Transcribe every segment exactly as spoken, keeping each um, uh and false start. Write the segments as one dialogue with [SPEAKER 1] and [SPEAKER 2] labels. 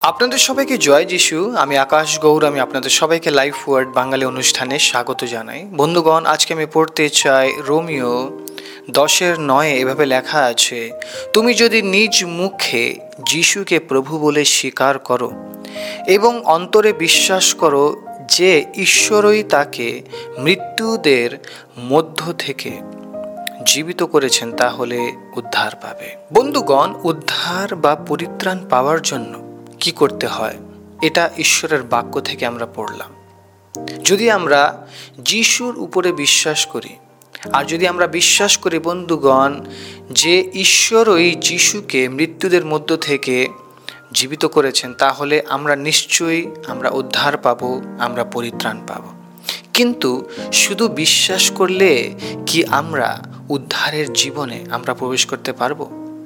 [SPEAKER 1] আপনাদের সবাইকে জয় যিশু। আমি আকাশ গৌর। আমি আপনাদের সবাইকে লাইফ ওয়ার্ড বাঙালি অনুষ্ঠানে স্বাগত জানাই। বন্ধুগণ, আজকে আমি পড়তে চাই রোমিও দশের নয়ে এভাবে লেখা আছে, তুমি যদি নিজ মুখে যিশুকে প্রভু বলে স্বীকার করো এবং অন্তরে বিশ্বাস করো যে ঈশ্বরই তাকে মৃত্যুদের মধ্য থেকে জীবিত করেছেন, তাহলে উদ্ধার পাবে। বন্ধুগণ, উদ্ধার বা পরিত্রাণ পাওয়ার জন্য কি করতে হয়, এটা ঈশ্বরের বাক্য থেকে আমরা পড়লাম। যদি আমরা যিশুর উপরে বিশ্বাস করি, আর যদি আমরা বিশ্বাস করি বন্ধুগণ যে ঈশ্বর ওই যিশুকে মৃত্যুদের মধ্য থেকে জীবিত করেছেন, তাহলে আমরা নিশ্চয়ই আমরা উদ্ধার পাবো, আমরা পরিত্রাণ পাবো। কিন্তু শুধু বিশ্বাস করলে কি আমরা উদ্ধারের জীবনে আমরা প্রবেশ করতে পারবো?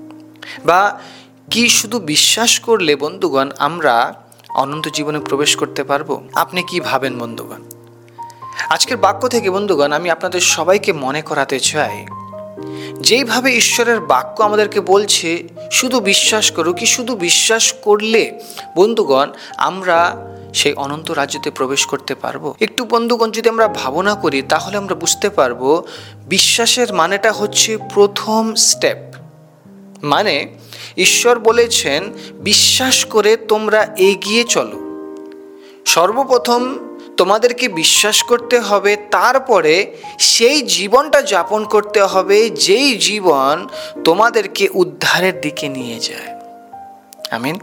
[SPEAKER 1] বা কি শুধু বিশ্বাস করলে বন্ধুগণ আমরা অনন্ত জীবনে প্রবেশ করতে পারবো? আপনি কি ভাবেন বন্ধুগণ? আজকের বাক্য থেকে বন্ধুগণ আমি আপনাদের সবাইকে মনে করাতে চাই, যেইভাবে ঈশ্বরের বাক্য আমাদেরকে বলছে শুধু বিশ্বাস করো, কি শুধু বিশ্বাস করলে বন্ধুগণ আমরা সেই অনন্ত রাজ্যতে প্রবেশ করতে পারবো? একটু বন্ধুগণ যদি আমরা ভাবনা করি, তাহলে আমরা বুঝতে পারবো বিশ্বাসের মানেটা হচ্ছে প্রথম স্টেপ। মানে ঈশ্বর বলেছেন বিশ্বাস করে তোমরা এগিয়ে চলো। সর্বপ্রথম তোমাদেরকে বিশ্বাস করতে হবে, তারপরে সেই জীবনটা যাপন করতে হবে যেই জীবন তোমাদেরকে উদ্ধারের দিকে নিয়ে যায়। আমিন।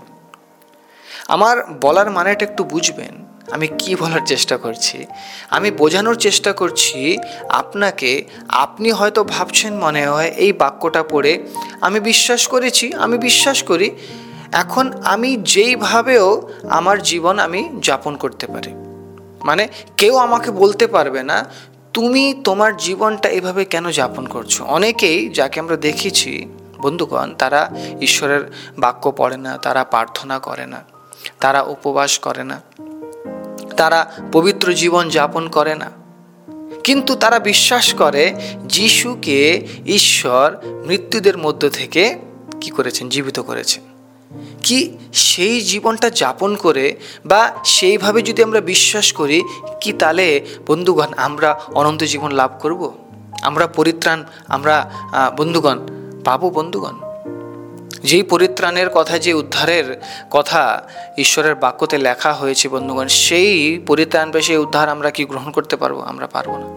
[SPEAKER 1] আমার বলার মানেটা একটু বুঝবেন। আমি কি বলার চেষ্টা করছি, আমি বোঝানোর চেষ্টা করছি আপনাকে। আপনি হয়তো ভাবছেন মনে হয় এই বাক্যটা পড়ে আমি বিশ্বাস করেছি, আমি বিশ্বাস করি, এখন আমি যেইভাবেও আমার জীবন আমি যাপন করতে পারি। মানে কেউ আমাকে বলতে পারবে না তুমি তোমার জীবনটা এভাবে কেন যাপন করছো। অনেকেই যাকে আমরা দেখেছি বন্ধুগণ, তারা ঈশ্বরের বাক্য পড়ে না, তারা প্রার্থনা করে না, তারা উপবাস করে না, তারা পবিত্র জীবন যাপন করে না, কিন্তু তারা বিশ্বাস করে যিশুকে ঈশ্বর মৃত্যুদের মধ্য থেকে কি করেছেন, জীবিত করেছেন। কি সেই জীবনটা যাপন করে বা সেইভাবে যদি আমরা বিশ্বাস করি, কি তাহলে বন্ধুগণ আমরা অনন্ত জীবন লাভ করব? আমরা পরিত্রাণ আমরা বন্ধুগণ পাবো? বন্ধুগণ, যেই পরিত্রাণের কথা, যে উদ্ধারের কথা ঈশ্বরের বাক্যতে লেখা হয়েছে বন্ধুগণ, সেই পরিত্রাণ বা সেই উদ্ধার আমরা কি গ্রহণ করতে পারবো? আমরা পারবো না।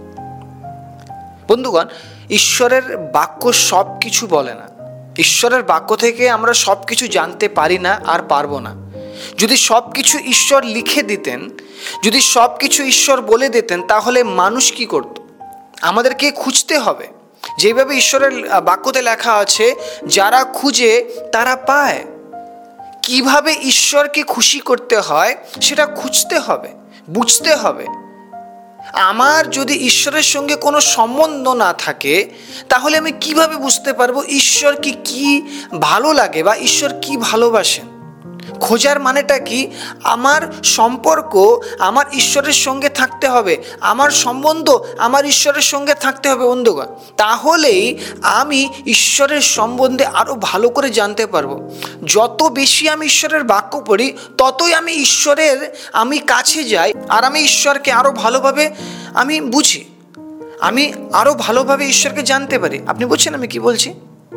[SPEAKER 1] বন্ধুগণ, ঈশ্বরের বাক্য সব কিছু বলে না। ঈশ্বরের বাক্য থেকে আমরা সব কিছু জানতে পারি না আর পারবো না। যদি সব কিছু ঈশ্বর লিখে দিতেন, যদি সব কিছু ঈশ্বর বলে দিতেন, তাহলে মানুষ কি করত? আমাদেরকে খুঁজতে হবে। যেভাবে ঈশ্বরের বাক্যতে লেখা আছে, যারা খুঁজে তারা পায়। কিভাবে ঈশ্বরকে খুশি করতে হয় সেটা খুঁজতে হবে, বুঝতে হবে। আমার যদি ঈশ্বরের সঙ্গে কোনো সম্বন্ধ না থাকে, তাহলে আমি কিভাবে বুঝতে পারবো ঈশ্বরকে কি ভালো লাগে বা ঈশ্বর কি ভালোবাসেন? খোঁজার মানেটা কি? আমার সম্পর্ক আমার ঈশ্বরের সঙ্গে থাকতে হবে, আমার সম্বন্ধ আমার ঈশ্বরের সঙ্গে থাকতে হবে বন্ধুগণ। তাহলেই আমি ঈশ্বরের সম্বন্ধে আরও ভালো করে জানতে পারবো। যত বেশি আমি ঈশ্বরের বাক্য পড়ি, ততই আমি ঈশ্বরের আমি কাছে যাই, আর আমি ঈশ্বরকে আরও ভালোভাবে আমি বুঝি, আমি আরও ভালোভাবে ঈশ্বরকে জানতে পারি। আপনি বুঝছেন আমি কি বলছি?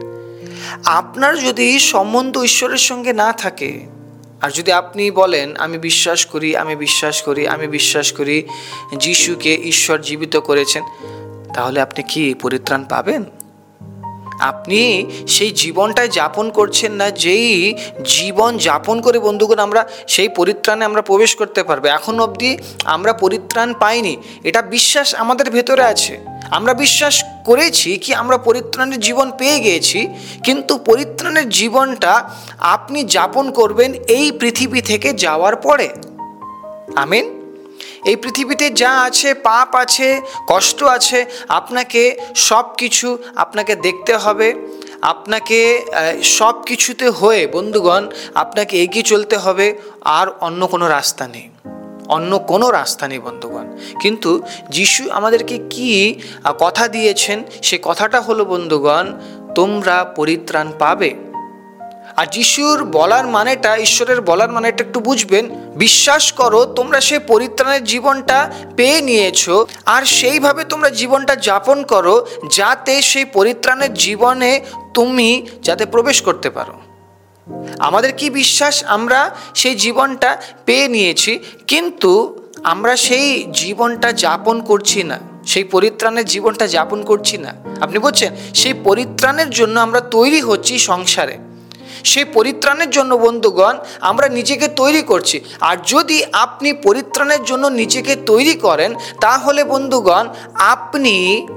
[SPEAKER 1] আপনার যদি সম্বন্ধ ঈশ্বরের সঙ্গে না থাকে, আর যদি আপনি বলেন আমি বিশ্বাস করি, আমি বিশ্বাস করি, আমি বিশ্বাস করি যিশুকে ঈশ্বর জীবিত করেছেন, তাহলে আপনি কি পরিত্রাণ পাবেন? আপনি সেই জীবনটাই যাপন করছেন না, যেই জীবন যাপন করে বন্ধুগণ আমরা সেই পরিত্রাণে আমরা প্রবেশ করতে পারবো। এখন অবধি আমরা পরিত্রাণ পাইনি, এটা বিশ্বাস আমাদের ভেতরে আছে। আমরা বিশ্বাস করেছি কি আমরা পরিত্রাণের জীবন পেয়ে গিয়েছি, কিন্তু পরিত্রাণের জীবনটা আপনি যাপন করবেন এই পৃথিবী থেকে যাওয়ার পরে। আমিন। এই পৃথিবীতে যা আছে, পাপ আছে, কষ্ট আছে, আপনাকে সব কিছু আপনাকে দেখতে হবে। আপনাকে সব কিছুতে হয়ে বন্ধুগণ আপনাকে এগিয়ে চলতে হবে, আর অন্য কোনো রাস্তা নেই, অন্য কোনো রাস্তা নেই বন্ধুগণ। কিন্তু যিশু আমাদেরকে কি কথা দিয়েছেন, সে কথাটা হলো বন্ধুগণ, তোমরা পরিত্রাণ পাবে। আর যিশুর বলার মানেটা, ঈশ্বরের বলার মানেটা একটু বুঝবেন। বিশ্বাস করো তোমরা সেই পরিত্রাণের জীবনটা পেয়ে নিয়েছো, আর সেইভাবে তোমরা জীবনটা যাপন করো যাতে সেই পরিত্রাণের জীবনে তুমি যাতে প্রবেশ করতে পারো। আমাদের কি বিশ্বাস, আমরা সেই জীবনটা পেয়ে নিয়েছি, কিন্তু আমরা সেই জীবনটা যাপন করছি না, সেই পরিত্রাণের জীবনটা যাপন করছি না। আপনি বলছেন সেই পরিত্রাণের জন্য আমরা তৈরি হচ্ছি সংসারে, সেই পরিত্রাণের জন্য বন্ধুগণ আমরা নিজেকে তৈরি করছি। আর যদি আপনি পরিত্রাণের জন্য নিজেকে তৈরি করেন, তাহলে বন্ধুগণ আপনি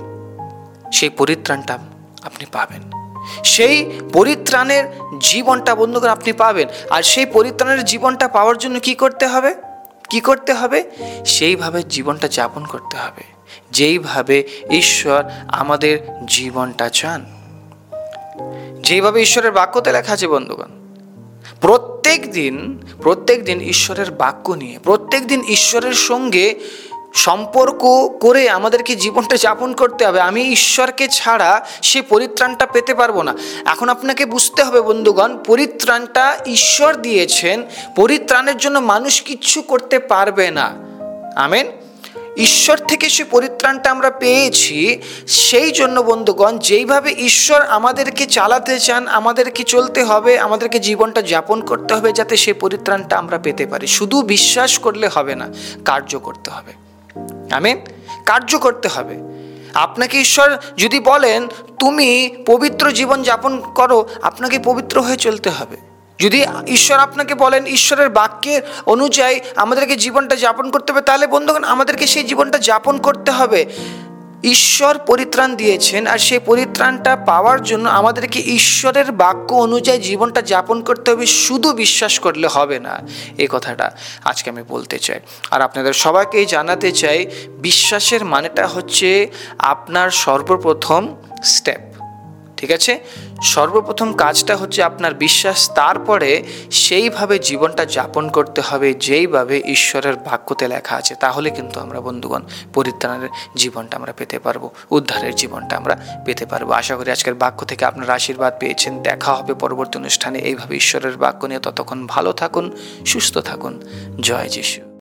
[SPEAKER 1] সেই পরিত্রাণটা আপনি পাবেন, সেই পরিত্রাণের জীবনটা বন্ধুগণ আপনি পাবেন। আর সেই পরিত্রাণের জীবনটা পাওয়ার জন্য কি করতে হবে, কি করতে হবে? সেইভাবে জীবনটা যাপন করতে হবে যেইভাবে ঈশ্বর আমাদের জীবনটা চান, যেইভাবে ঈশ্বরের বাক্যতে লেখা আছে বন্ধুগণ। প্রত্যেক দিন প্রত্যেক দিন ঈশ্বরের বাক্য নিয়ে, প্রত্যেক দিন ঈশ্বরের সঙ্গে সম্পর্ক করে আমাদেরকে জীবনটা যাপন করতে হবে। আমি ঈশ্বরকে ছাড়া সে পরিত্রাণটা পেতে পারবো না। এখন আপনাকে বুঝতে হবে বন্ধুগণ, পরিত্রাণটা ঈশ্বর দিয়েছেন, পরিত্রাণের জন্য মানুষ কিচ্ছু করতে পারবে না। আমেন। ঈশ্বর থেকে সে পরিত্রাণটা আমরা পেয়েছি। সেই জন্য বন্ধুগণ যেইভাবে ঈশ্বর আমাদেরকে চালাতে চান, আমাদেরকে চলতে হবে, আমাদেরকে জীবনটা যাপন করতে হবে যাতে সে পরিত্রাণটা আমরা পেতে পারি। শুধু বিশ্বাস করলে হবে না, কার্য করতে হবে। আমেন। কার্য করতে হবে। আপনাকে ঈশ্বর যদি বলেন তুমি পবিত্র জীবন যাপন করো, আপনাকে পবিত্র হয়ে চলতে হবে। যদি ঈশ্বর আপনাকে বলেন ঈশ্বরের বাক্যের অনুযায়ী আমাদেরকে জীবনটা যাপন করতে হবে, তাহলে বন্ধুগণ আমাদেরকে সেই জীবনটা যাপন করতে হবে। ঈশ্বর পরিত্রাণ দিয়েছেন, আর সেই পরিত্রাণটা পাওয়ার জন্য আমাদেরকে ঈশ্বরের বাক্য অনুযায়ী জীবনটা যাপন করতে হবে। শুধু বিশ্বাস করলে হবে না, এই কথাটা আজকে আমি বলতে চাই। আর আপনাদের সবাইকেই জানাতে চাই, বিশ্বাসের মানেটা হচ্ছে আপনার সর্বপ্রথম স্টেপ, ঠিক আছে? সর্বপ্রথম কাজটা হচ্ছে আপনার বিশ্বাস, তারপরে সেইভাবে জীবনটা যাপন করতে হবে যেইভাবে ঈশ্বরের বাক্যতে লেখা আছে। তাহলে কিন্তু আমরা বন্ধুগণ পরিত্রাণের জীবনটা আমরা পেতে পারবো, উদ্ধারের জীবনটা আমরা পেতে পারবো। আশা করি আজকের বাক্য থেকে আপনারা আশীর্বাদ পেয়েছেন। দেখা হবে পরবর্তী অনুষ্ঠানে এইভাবে ঈশ্বরের বাক্য নিয়ে। ততক্ষণ ভালো থাকুন, সুস্থ থাকুন। জয় যিশু।